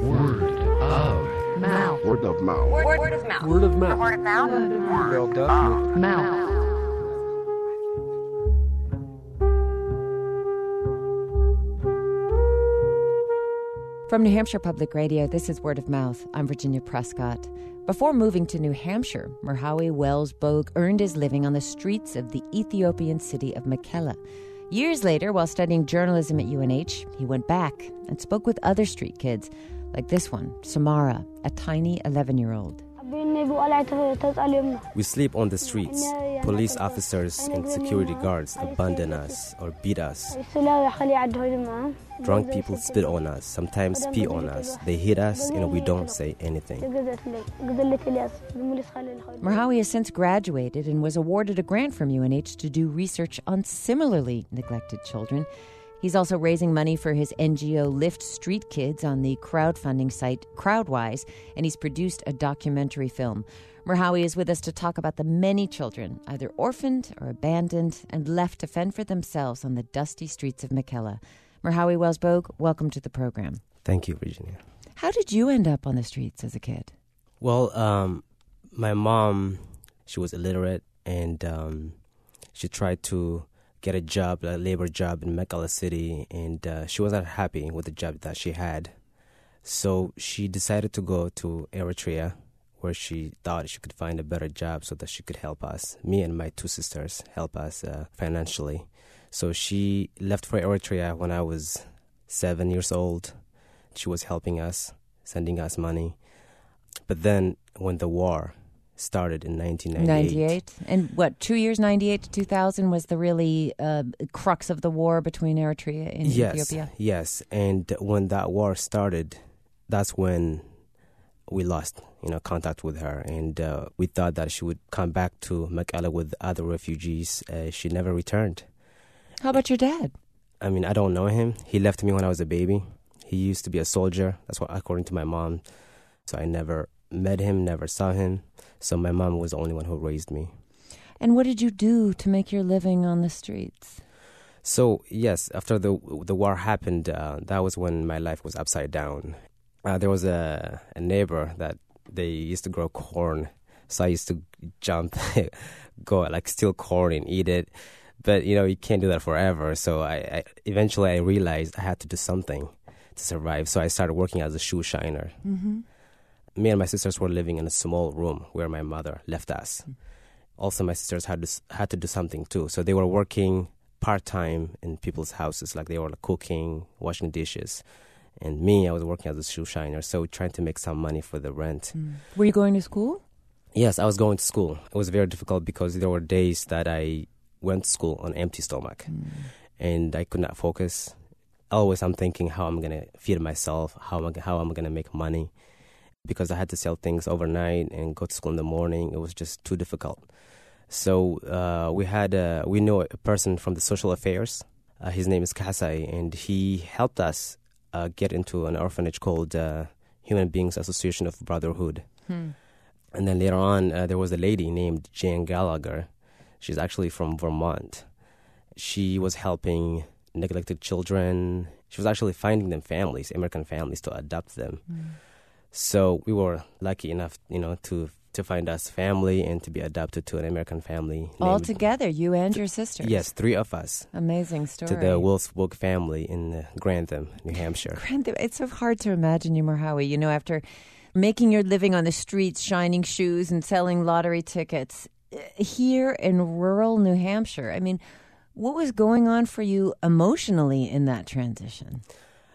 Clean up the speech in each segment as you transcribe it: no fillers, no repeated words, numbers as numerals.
Word of mouth. Word of mouth. Word of mouth. Word of mouth. Word of mouth. Word of mouth. From New Hampshire Public Radio, this is Word of Mouth. I'm Virginia Prescott. Before moving to New Hampshire, Merhawi Wells Bogue earned his living on the streets of the Ethiopian city of Mekelle. Years later, while studying journalism at UNH, he went back and spoke with other street kids, like this one, Samara, a tiny 11-year-old. We sleep on the streets. Police officers and security guards abandon us or beat us. Drunk people spit on us, sometimes pee on us. They hit us and we don't say anything. Merhawi has since graduated and was awarded a grant from UNH to do research on similarly neglected children. He's also raising money for his NGO Lift Street Kids on the crowdfunding site Crowdwise, and he's produced a documentary film. Merhawi is with us to talk about the many children, either orphaned or abandoned, and left to fend for themselves on the dusty streets of Mekelle. Merhawi Wells Bogue, welcome to the program. Thank you, Virginia. How did you end up on the streets as a kid? Well, my mom, she was illiterate, and she tried to get a job, a labor job in Mekelle City, and she was not happy with the job that she had. So she decided to go to Eritrea, where she thought she could find a better job so that she could help us, me and my two sisters, help us financially. So she left for Eritrea when I was 7 years old. She was helping us, sending us money. But then when the war started in 1998. And what, 2 years, 98 to 2000, was the really crux of the war between Eritrea and Ethiopia? Yes, and when that war started, that's when we lost, contact with her, and we thought that she would come back to Mekelle with other refugees. She never returned. How about your dad? I mean, I don't know him. He left me when I was a baby. He used to be a soldier. That's what, according to my mom. So I never met him, never saw him. So my mom was the only one who raised me. And what did you do to make your living on the streets? So, yes, after the war happened, that was when my life was upside down. There was a neighbor that they used to grow corn. So I used to jump, go steal corn and eat it. But, you can't do that forever. So I eventually realized I had to do something to survive. So I started working as a shoe shiner. Mm-hmm. Me and my sisters were living in a small room where my mother left us. Mm-hmm. Also, my sisters had to do something too. So they were working part-time in people's houses, like they were cooking, washing dishes. And me, I was working as a shoe shiner, so trying to make some money for the rent. Mm. Were you going to school? Yes, I was going to school. It was very difficult because there were days that I went to school on empty stomach. Mm. And I could not focus. Always I'm thinking how I'm going to feed myself, how am I going to make money. Because I had to sell things overnight and go to school in the morning. It was just too difficult. So we know a person from the social affairs. His name is Kasai, and he helped us get into an orphanage called Human Beings Association of Brotherhood. And then later on, there was a lady named Jane Gallagher. She's actually from Vermont. She was helping neglected children. She was actually finding them families, American families, to adopt them. So we were lucky enough, to find us family and to be adopted to an American family. All together, you and your sisters? Yes, 3 of us. Amazing story. To the Wells Bogue family in Grantham, New Hampshire. Grantham, it's so hard to imagine you, Merhawi, after making your living on the streets, shining shoes and selling lottery tickets here in rural New Hampshire. I mean, what was going on for you emotionally in that transition?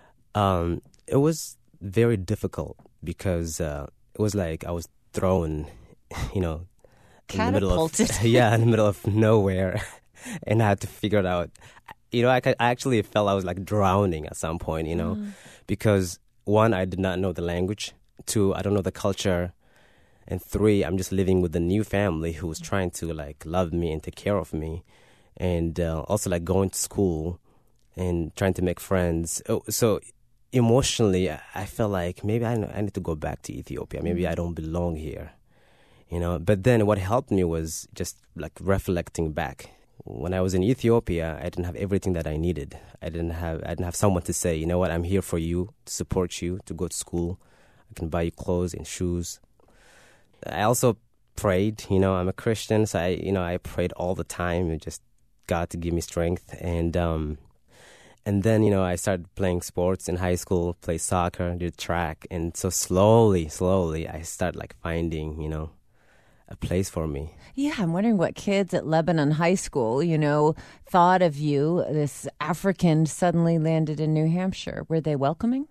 It was very difficult because it was like I was thrown, in the middle of in the middle of nowhere, and I had to figure it out. I actually felt I was drowning at some point, because 1, I did not know the language. 2, I don't know the culture, and 3, I'm just living with a new family who was trying to love me and take care of me, and also going to school and trying to make friends. So emotionally, I felt like maybe I need to go back to Ethiopia. Maybe I don't belong here, But then what helped me was just reflecting back when I was in Ethiopia, I didn't have everything that I needed. I didn't have someone to say, you know what, I'm here for you, to support you, to go to school. I can buy you clothes and shoes. I also prayed, I'm a Christian, so I prayed all the time, and just God to give me strength. And then, I started playing sports in high school, played soccer, did track. And so slowly, I started finding, a place for me. Yeah, I'm wondering what kids at Lebanon High School, thought of you. This African suddenly landed in New Hampshire. Were they welcoming?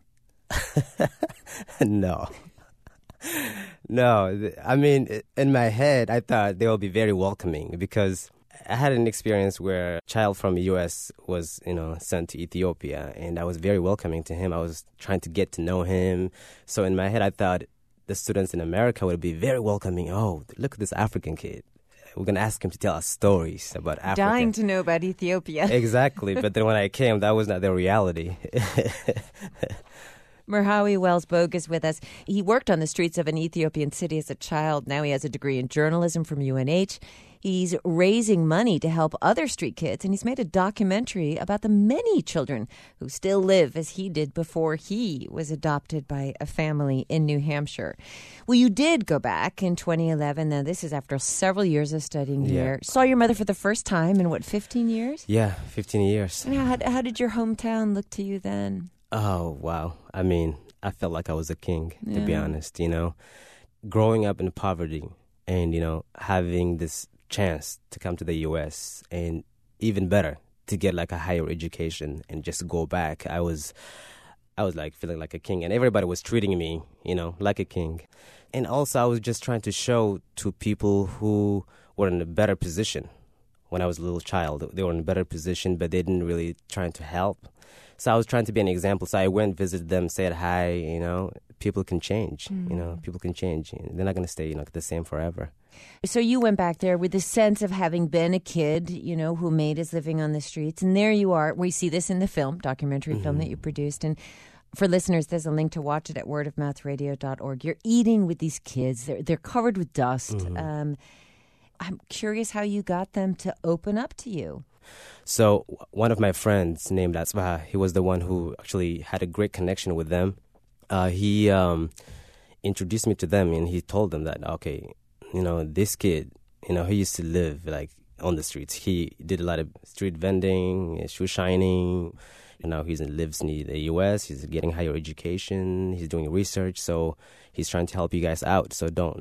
No. I mean, in my head, I thought they would be very welcoming because I had an experience where a child from the U.S. was, sent to Ethiopia, and I was very welcoming to him. I was trying to get to know him. So in my head, I thought the students in America would be very welcoming. Oh, look at this African kid. We're going to ask him to tell us stories about Africa. Dying to know about Ethiopia. Exactly. But then when I came, that was not the reality. Merhawi Wells-Bogue is with us. He worked on the streets of an Ethiopian city as a child. Now he has a degree in journalism from UNH. He's raising money to help other street kids, and he's made a documentary about the many children who still live as he did before he was adopted by a family in New Hampshire. Well, you did go back in 2011. Now, this is after several years of studying here. Saw your mother for the first time in, 15 years? Yeah, 15 years. And how did your hometown look to you then? Oh, wow. I mean, I felt like I was a king, to be honest, Growing up in poverty and, having this chance to come to the U.S. and even better, to get a higher education and just go back. I was feeling like a king, and everybody was treating me, like a king. And also I was just trying to show to people who were in a better position. When I was a little child, they were in a better position, but they didn't really try to help. So I was trying to be an example. So I went, visited them, said hi, people can change, people can change. They're not going to stay, the same forever. So you went back there with the sense of having been a kid, who made his living on the streets. And there you are. We see this in the documentary film that you produced. And for listeners, there's a link to watch it at wordofmouthradio.org. You're eating with these kids. They're covered with dust. I'm curious how you got them to open up to you. So one of my friends named Atzbaha, he was the one who actually had a great connection with them. He introduced me to them, and he told them that, okay, this kid, he used to live on the streets. He did a lot of street vending, shoe shining. Now he lives in the U.S. He's getting higher education. He's doing research. So he's trying to help you guys out. So don't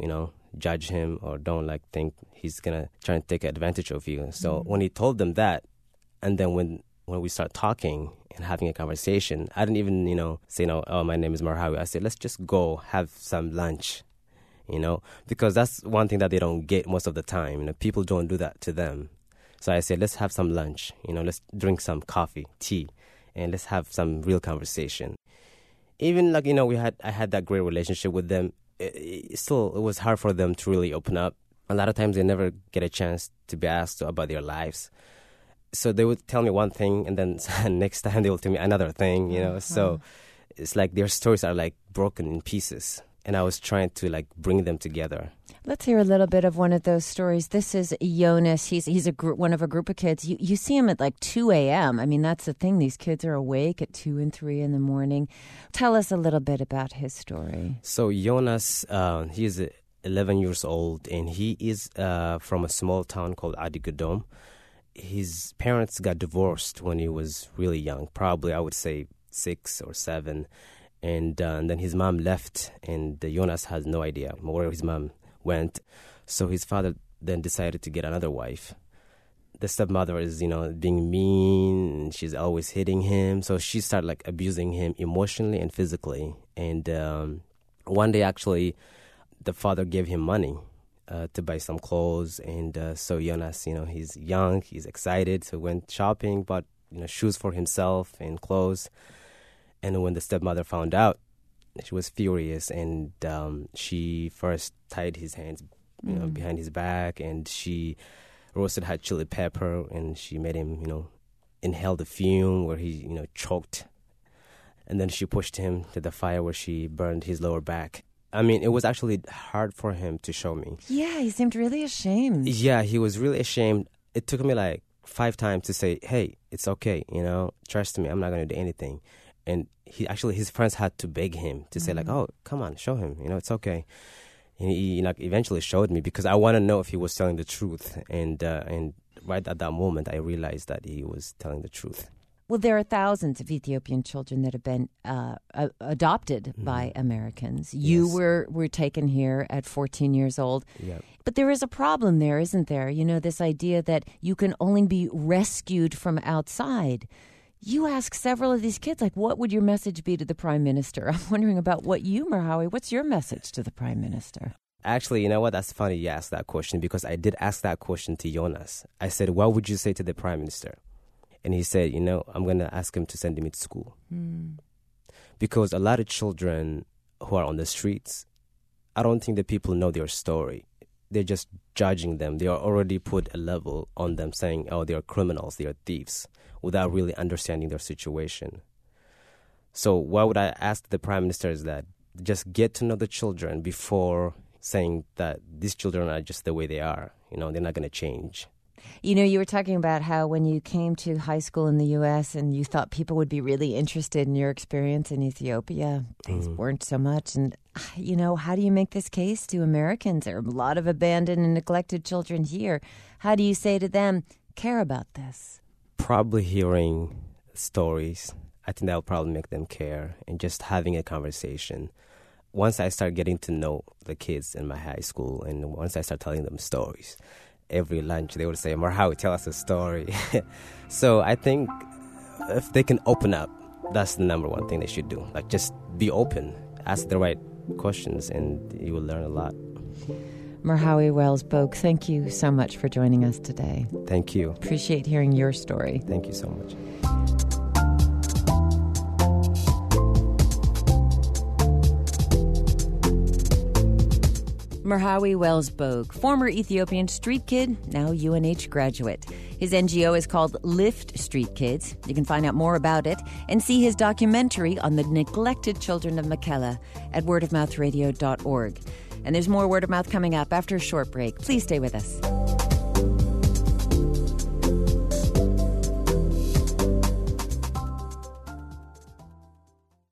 judge him, or don't think he's gonna try and take advantage of you. So when he told them that, and then when we start talking and having a conversation, I didn't even say oh, my name is Merhawi. I said, let's just go have some lunch, because that's one thing that they don't get most of the time. People don't do that to them. So I said, let's have some lunch, let's drink some coffee, tea, and let's have some real conversation. Even I had that great relationship with them. It was hard for them to really open up. A lot of times they never get a chance to be asked about their lives. So they would tell me one thing, and then next time they will tell me another thing, So it's their stories are broken in pieces. And I was trying to bring them together. Let's hear a little bit of one of those stories. This is Jonas. He's one of a group of kids. You see him at 2 a.m. I mean, that's the thing. These kids are awake at 2 and 3 in the morning. Tell us a little bit about his story. So Jonas, he is 11 years old, and he is from a small town called Adigadom. His parents got divorced when he was really young, probably I would say 6 or 7. And then his mom left, and Jonas has no idea where his mom went. So his father then decided to get another wife. The stepmother is, being mean, and she's always hitting him. So she started abusing him emotionally and physically. And one day, actually, the father gave him money to buy some clothes. And so Jonas, he's young, he's excited, so went shopping, bought shoes for himself and clothes. And when the stepmother found out, she was furious, and she first tied his hands, behind his back, and she roasted hot chili pepper, and she made him, inhale the fume where he, choked. And then she pushed him to the fire where she burned his lower back. I mean, it was actually hard for him to show me. Yeah, he seemed really ashamed. Yeah, he was really ashamed. it took me like 5 times to say, hey, it's okay, trust me, I'm not going to do anything. And his friends had to beg him to say like, oh, come on, show him, it's okay. And he eventually showed me because I want to know if he was telling the truth. And right at that moment, I realized that he was telling the truth. Well, there are thousands of Ethiopian children that have been adopted by Americans. You were taken here at 14 years old. Yep. But there is a problem there, isn't there? This idea that you can only be rescued from outside. You ask several of these kids, like, what would your message be to the Prime Minister? I'm wondering about what you, Marhawi, what's your message to the Prime Minister? Actually, you know what? That's funny you asked that question because I did ask that question to Jonas. I said, what would you say to the Prime Minister? And he said, I'm going to ask him to send me to school. Because a lot of children who are on the streets, I don't think that people know their story. They're just judging them. They are already put a level on them saying, oh, they are criminals, they are thieves, without really understanding their situation. So what would I ask the Prime Minister is that just get to know the children before saying that these children are just the way they are. They're not going to change. You were talking about how when you came to high school in the U.S. and you thought people would be really interested in your experience in Ethiopia, things weren't so much. And, how do you make this case to Americans? There are a lot of abandoned and neglected children here. How do you say to them, care about this? Probably hearing stories. I think that will probably make them care and just having a conversation. Once I start getting to know the kids in my high school and once I start telling them stories, every lunch they would say, Marhawi, tell us a story. So I think if they can open up, that's the number one thing they should do. Like just be open, ask the right questions, and you will learn a lot. Marhawi Wells-Bogue, thank you so much for joining us today. Thank you. Appreciate hearing your story. Thank you so much. Marhawi Wells-Bogue, former Ethiopian street kid, now UNH graduate. His NGO is called Lift Street Kids. You can find out more about it and see his documentary on the neglected children of Mekelle at wordofmouthradio.org. And there's more Word of Mouth coming up after a short break. Please stay with us.